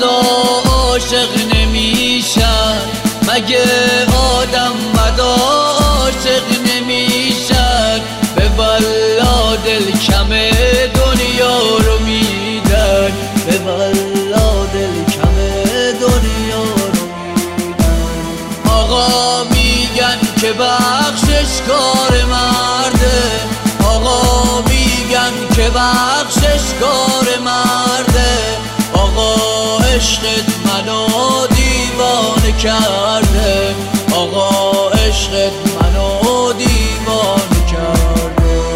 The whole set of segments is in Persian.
مردا عاشق نمیشن، مگه آدم بدا عاشق نمیشن؟ به والا دل کم دنیا رو میدن، به والا دل کم دنیا رو میدن. آقا میگن که بخشش کار مرده، آقا میگن که بخشش کار مرده. آقا عشقت منو دیوانه کرده، آقا عشقت منو دیوانه کرده.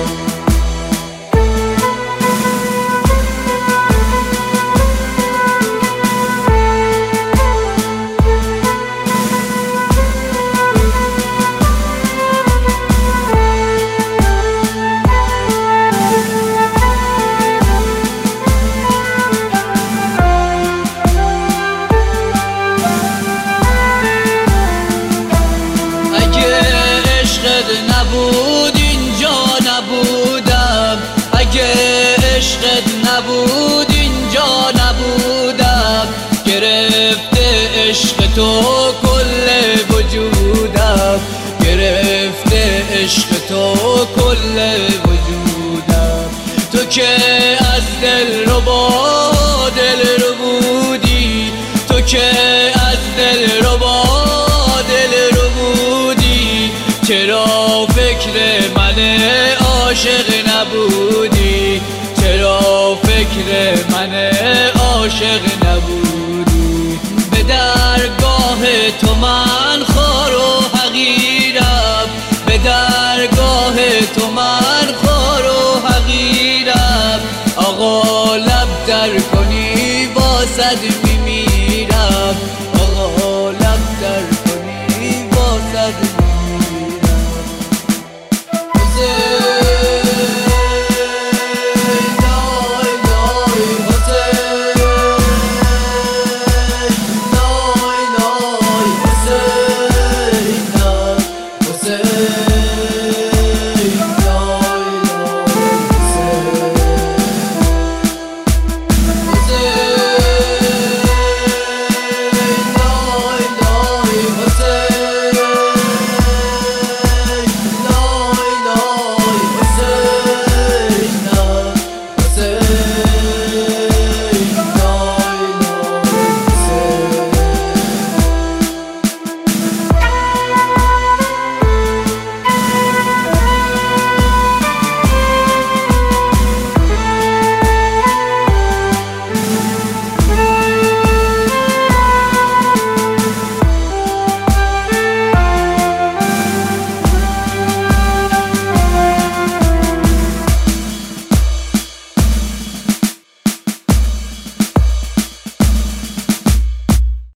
نبود اینجا نبودم، اگه عشقت نبود اینجا نبودم. گرفته عشق تو کل وجودم، گرفته عشق تو کل وجودم. تو که از دل ربا دل رو بودی، تو که از دل ربا دل رو بودی. چرا فکر من عاشق نبودی؟ چرا فکر من عاشق نبودی؟